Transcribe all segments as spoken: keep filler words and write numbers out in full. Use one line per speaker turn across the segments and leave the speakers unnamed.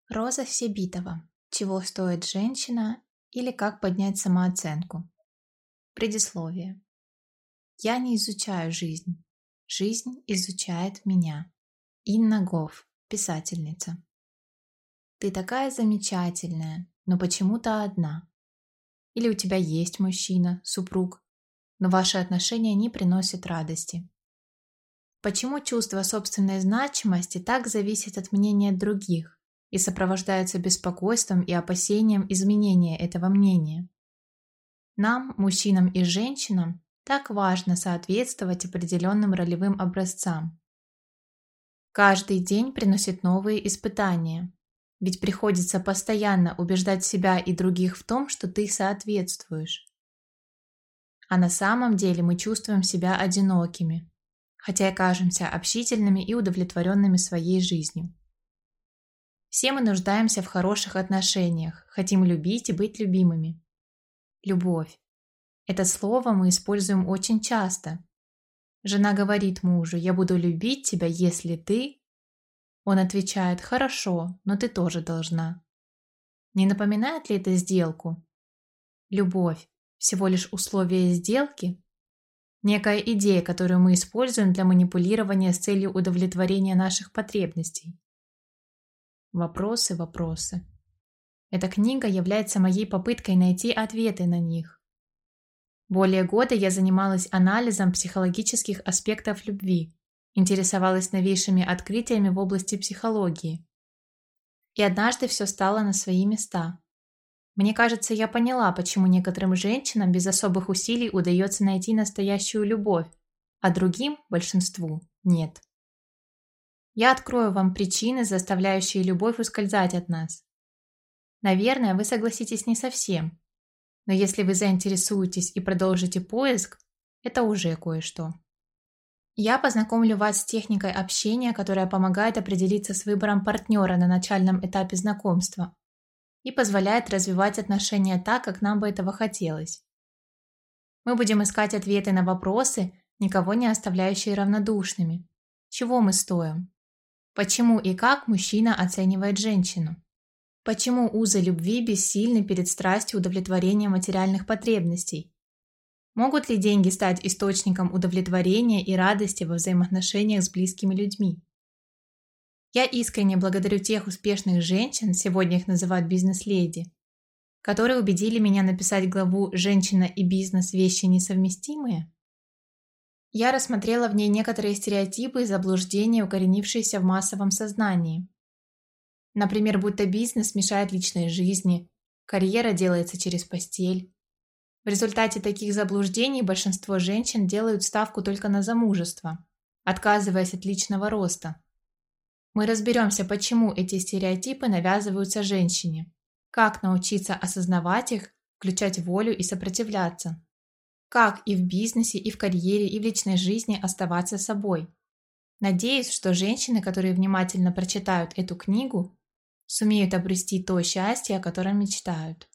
Роза Сибитова. Чего стоит женщина или как поднять самооценку? Предисловие. Я не изучаю жизнь. Жизнь изучает меня. Инна Гоф, писательница. Ты такая замечательная, но почему-то одна. Или у тебя есть мужчина, супруг, но ваши отношения не приносят радости. Почему чувство собственной значимости так зависит от мнения других и сопровождается беспокойством и опасением изменения этого мнения? Нам, мужчинам и женщинам, так важно соответствовать определенным ролевым образцам. Каждый день приносит новые испытания, ведь приходится постоянно убеждать себя и других в том, что ты соответствуешь. А на самом деле мы чувствуем себя одинокими, хотя и кажемся общительными и удовлетворенными своей жизнью. Все мы нуждаемся в хороших отношениях, хотим любить и быть любимыми. Любовь. Это слово мы используем очень часто. Жена говорит мужу: «Я буду любить тебя, если ты…» Он отвечает: «Хорошо, но ты тоже должна». Не напоминает ли это сделку? Любовь – всего лишь условие сделки? Некая идея, которую мы используем для манипулирования с целью удовлетворения наших потребностей. Вопросы, вопросы. Эта книга является моей попыткой найти ответы на них. Более года я занималась анализом психологических аспектов любви, интересовалась новейшими открытиями в области психологии. И однажды все стало на свои места. Мне кажется, я поняла, почему некоторым женщинам без особых усилий удается найти настоящую любовь, а другим, большинству, нет. Я открою вам причины, заставляющие любовь ускользать от нас. Наверное, вы согласитесь не совсем, но если вы заинтересуетесь и продолжите поиск, это уже кое-что. Я познакомлю вас с техникой общения, которая помогает определиться с выбором партнера на начальном этапе знакомства и позволяет развивать отношения так, как нам бы этого хотелось. Мы будем искать ответы на вопросы, никого не оставляющие равнодушными. Чего мы стоим? Почему и как мужчина оценивает женщину? Почему узы любви бессильны перед страстью удовлетворения материальных потребностей? Могут ли деньги стать источником удовлетворения и радости во взаимоотношениях с близкими людьми? Я искренне благодарю тех успешных женщин, сегодня их называют бизнес-леди, которые убедили меня написать главу «Женщина и бизнес – вещи несовместимые». Я рассмотрела в ней некоторые стереотипы и заблуждения, укоренившиеся в массовом сознании. Например, будто бизнес мешает личной жизни, карьера делается через постель. В результате таких заблуждений большинство женщин делают ставку только на замужество, отказываясь от личного роста. Мы разберемся, почему эти стереотипы навязываются женщине, как научиться осознавать их, включать волю и сопротивляться, как и в бизнесе, и в карьере, и в личной жизни оставаться собой. Надеюсь, что женщины, которые внимательно прочитают эту книгу, сумеют обрести то счастье, о котором мечтают.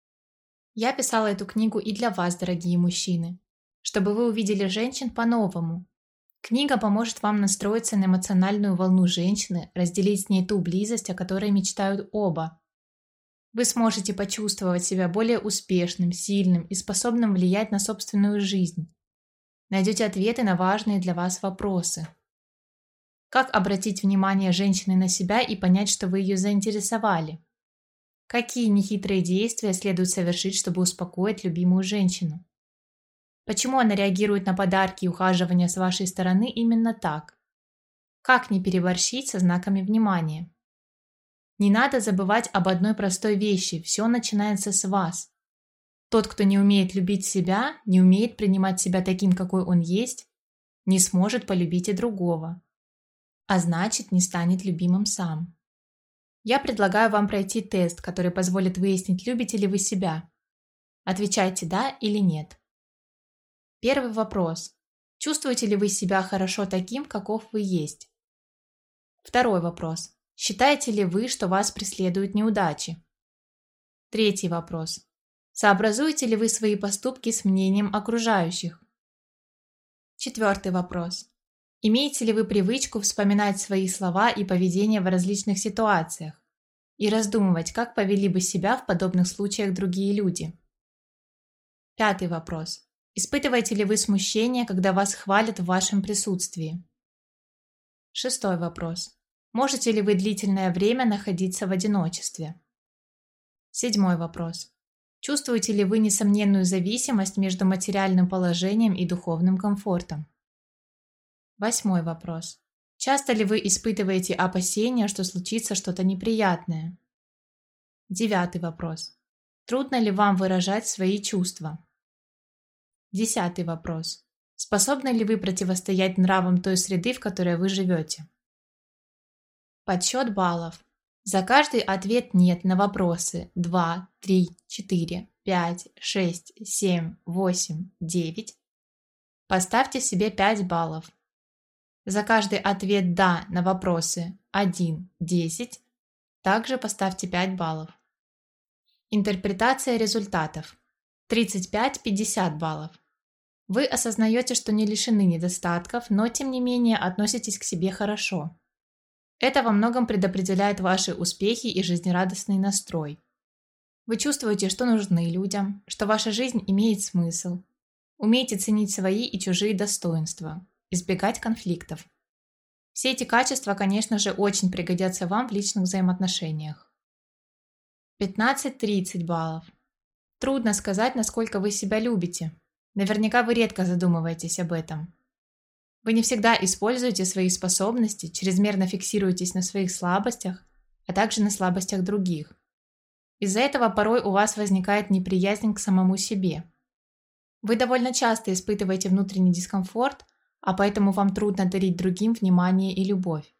Я писала эту книгу и для вас, дорогие мужчины, чтобы вы увидели женщин по-новому. Книга поможет вам настроиться на эмоциональную волну женщины, разделить с ней ту близость, о которой мечтают оба. Вы сможете почувствовать себя более успешным, сильным и способным влиять на собственную жизнь. Найдете ответы на важные для вас вопросы. Как обратить внимание женщины на себя и понять, что вы ее заинтересовали? Какие нехитрые действия следует совершить, чтобы успокоить любимую женщину? Почему она реагирует на подарки и ухаживания с вашей стороны именно так? Как не переборщить со знаками внимания? Не надо забывать об одной простой вещи – все начинается с вас. Тот, кто не умеет любить себя, не умеет принимать себя таким, какой он есть, не сможет полюбить и другого, а значит, не станет любимым сам. Я предлагаю вам пройти тест, который позволит выяснить, любите ли вы себя. Отвечайте «да» или «нет». Первый вопрос. Чувствуете ли вы себя хорошо таким, каков вы есть? Второй вопрос. Считаете ли вы, что вас преследуют неудачи? Третий вопрос. Сообразуете ли вы свои поступки с мнением окружающих? Четвертый вопрос. Имеете ли вы привычку вспоминать свои слова и поведение в различных ситуациях? и раздумывать, как повели бы себя в подобных случаях другие люди. Пятый вопрос. Испытываете ли вы смущение, когда вас хвалят в вашем присутствии? Шестой вопрос. Можете ли вы длительное время находиться в одиночестве? Седьмой вопрос. Чувствуете ли вы несомненную зависимость между материальным положением и духовным комфортом? Восьмой вопрос. Часто ли вы испытываете опасения, что случится что-то неприятное? Девятый вопрос. Трудно ли вам выражать свои чувства? Десятый вопрос. Способны ли вы противостоять нравам той среды, в которой вы живете? Подсчет баллов. За каждый ответ «нет» на вопросы два, три, четыре, пять, шесть, семь, восемь, девять поставьте себе пять баллов. За каждый ответ «да» на вопросы один, десять также поставьте пять баллов. Интерпретация результатов. тридцать пять - пятьдесят баллов. Вы осознаете, что не лишены недостатков, но тем не менее относитесь к себе хорошо. Это во многом предопределяет ваши успехи и жизнерадостный настрой. Вы чувствуете, что нужны людям, что ваша жизнь имеет смысл. Умеете ценить свои и чужие достоинства, избегать конфликтов. Все эти качества, конечно же, очень пригодятся вам в личных взаимоотношениях. пятнадцать - тридцать баллов. Трудно сказать, насколько вы себя любите. Наверняка вы редко задумываетесь об этом. Вы не всегда используете свои способности, чрезмерно фиксируетесь на своих слабостях, а также на слабостях других. Из-за этого порой у вас возникает неприязнь к самому себе. Вы довольно часто испытываете внутренний дискомфорт, а поэтому вам трудно дарить другим внимание и любовь.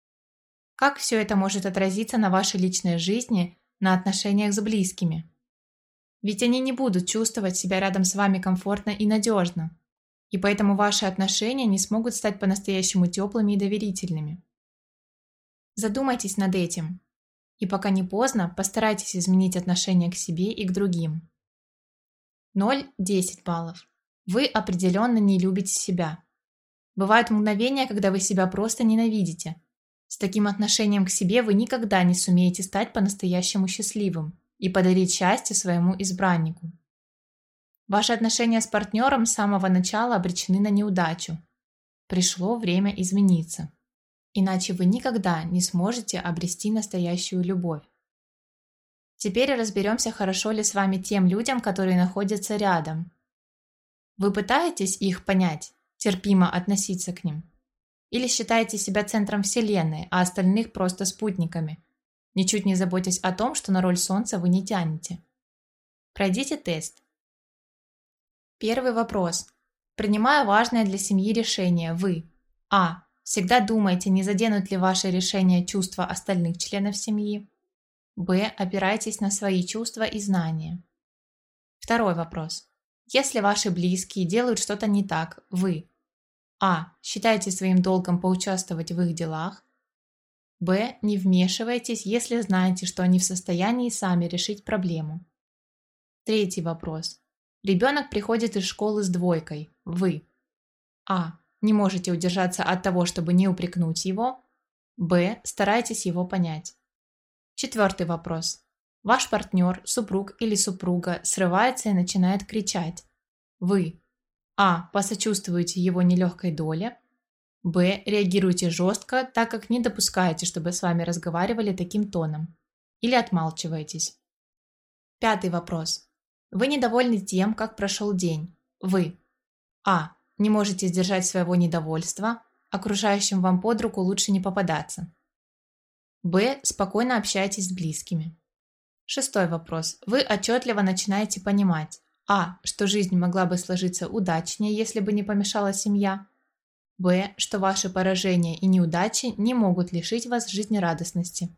Как все это может отразиться на вашей личной жизни, на отношениях с близкими? Ведь они не будут чувствовать себя рядом с вами комфортно и надежно, и поэтому ваши отношения не смогут стать по-настоящему теплыми и доверительными. Задумайтесь над этим, и пока не поздно, постарайтесь изменить отношение к себе и к другим. ноль - десять баллов. Вы определенно не любите себя. Бывают мгновения, когда вы себя просто ненавидите. С таким отношением к себе вы никогда не сумеете стать по-настоящему счастливым и подарить счастье своему избраннику. Ваши отношения с партнером с самого начала обречены на неудачу. Пришло время измениться. Иначе вы никогда не сможете обрести настоящую любовь. Теперь разберемся, хорошо ли с вами тем людям, которые находятся рядом. Вы пытаетесь их понять, терпимо относиться к ним? Или считаете себя центром Вселенной, а остальных просто спутниками, ничуть не заботясь о том, что на роль Солнца вы не тянете? Пройдите тест. Первый вопрос. Принимая важное для семьи решение, вы а. Всегда думаете, не заденут ли ваши решения чувства остальных членов семьи. Б. Опирайтесь на свои чувства и знания. Второй вопрос. Если ваши близкие делают что-то не так, вы а. Считаете своим долгом поучаствовать в их делах. Б. Не вмешивайтесь, если знаете, что они в состоянии сами решить проблему. Третий вопрос. Ребенок приходит из школы с двойкой. Вы а. Не можете удержаться от того, чтобы не упрекнуть его. Б. Старайтесь его понять. Четвертый вопрос. Ваш партнер, супруг или супруга срывается и начинает кричать. Вы а. Посочувствуете его нелегкой доле. Б. Реагируете жестко, так как не допускаете, чтобы с вами разговаривали таким тоном. Или отмалчиваетесь. Пятый вопрос. Вы недовольны тем, как прошел день. Вы а. Не можете сдержать своего недовольства. Окружающим вам под руку лучше не попадаться. Б. Спокойно общаетесь с близкими. Шестой вопрос. Вы отчетливо начинаете понимать. А. Что жизнь могла бы сложиться удачнее, если бы не помешала семья. Б. Что ваши поражения и неудачи не могут лишить вас жизнерадостности.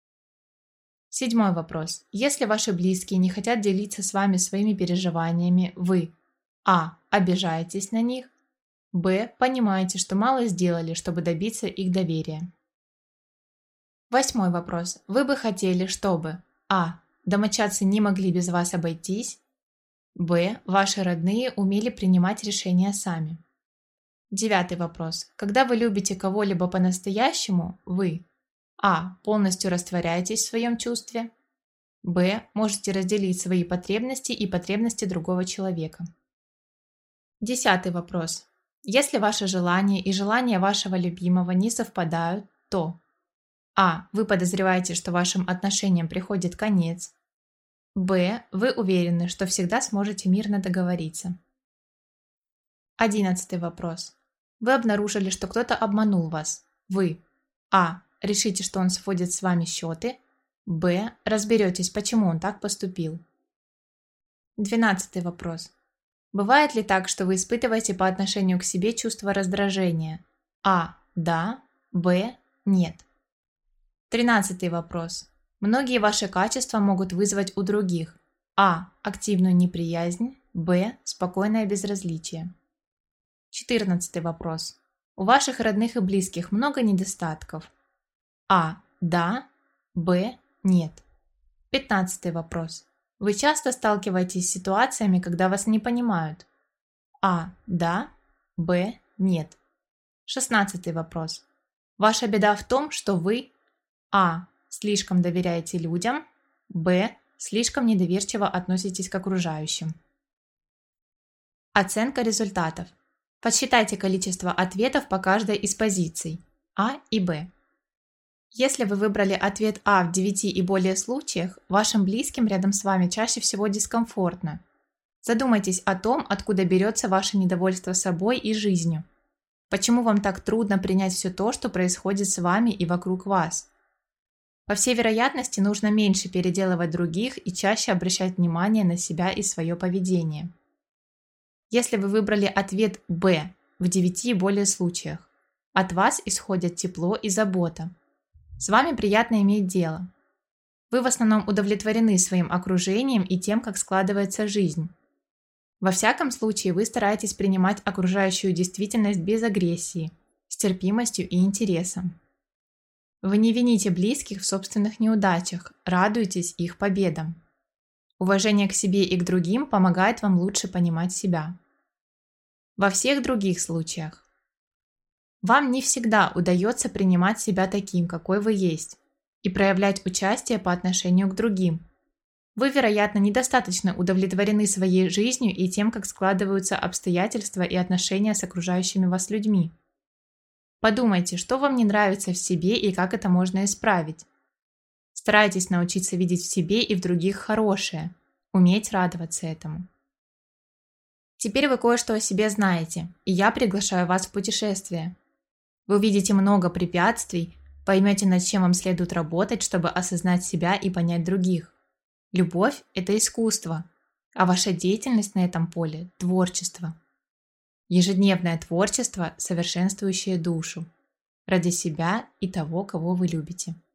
Седьмой вопрос. Если ваши близкие не хотят делиться с вами своими переживаниями, вы а. Обижаетесь на них. Б. Понимаете, что мало сделали, чтобы добиться их доверия. Восьмой вопрос. Вы бы хотели, чтобы а. Домочадцы не могли без вас обойтись. Б. Ваши родные умели принимать решения сами. Девятый вопрос. Когда вы любите кого-либо по-настоящему, вы А. Полностью растворяетесь в своем чувстве. Б. Можете разделить свои потребности и потребности другого человека. Десятый вопрос. Если ваши желания и желания вашего любимого не совпадают, то А. Вы подозреваете, что вашим отношениям приходит конец. Б. Вы уверены, что всегда сможете мирно договориться. Одиннадцатый вопрос. Вы обнаружили, что кто-то обманул вас. Вы А. Решите, что он сводит с вами счеты. Б. Разберетесь, почему он так поступил. Двенадцатый вопрос. Бывает ли так, что вы испытываете по отношению к себе чувство раздражения? А. Да. Б. Нет. Тринадцатый вопрос. Многие ваши качества могут вызвать у других. А. Активную неприязнь. Б. Спокойное безразличие. Четырнадцатый вопрос. У ваших родных и близких много недостатков? А. Да. Б. Нет. Пятнадцатый вопрос. Вы часто сталкиваетесь с ситуациями, когда вас не понимают? А. Да. Б. Нет. Шестнадцатый вопрос. Ваша беда в том, что вы А. Слишком доверяете людям. Б. Слишком недоверчиво относитесь к окружающим. Оценка результатов. Подсчитайте количество ответов по каждой из позиций А и Б. Если вы выбрали ответ А в девяти и более случаях, вашим близким рядом с вами чаще всего дискомфортно. Задумайтесь о том, откуда берется ваше недовольство собой и жизнью. Почему вам так трудно принять все то, что происходит с вами и вокруг вас? По всей вероятности, нужно меньше переделывать других и чаще обращать внимание на себя и свое поведение. Если вы выбрали ответ Б в девяти и более случаях, от вас исходят тепло и забота. С вами приятно иметь дело. Вы в основном удовлетворены своим окружением и тем, как складывается жизнь. Во всяком случае, вы стараетесь принимать окружающую действительность без агрессии, с терпимостью и интересом. Вы не вините близких в собственных неудачах, радуетесь их победам. Уважение к себе и к другим помогает вам лучше понимать себя. Во всех других случаях. Вам не всегда удается принимать себя таким, какой вы есть, и проявлять участие по отношению к другим. Вы, вероятно, недостаточно удовлетворены своей жизнью и тем, как складываются обстоятельства и отношения с окружающими вас людьми. Подумайте, что вам не нравится в себе и как это можно исправить. Старайтесь научиться видеть в себе и в других хорошее, уметь радоваться этому. Теперь вы кое-что о себе знаете, и я приглашаю вас в путешествие. Вы увидите много препятствий, поймете, над чем вам следует работать, чтобы осознать себя и понять других. Любовь – это искусство, а ваша деятельность на этом поле – творчество. Ежедневное творчество, совершенствующее душу, ради себя и того, кого вы любите.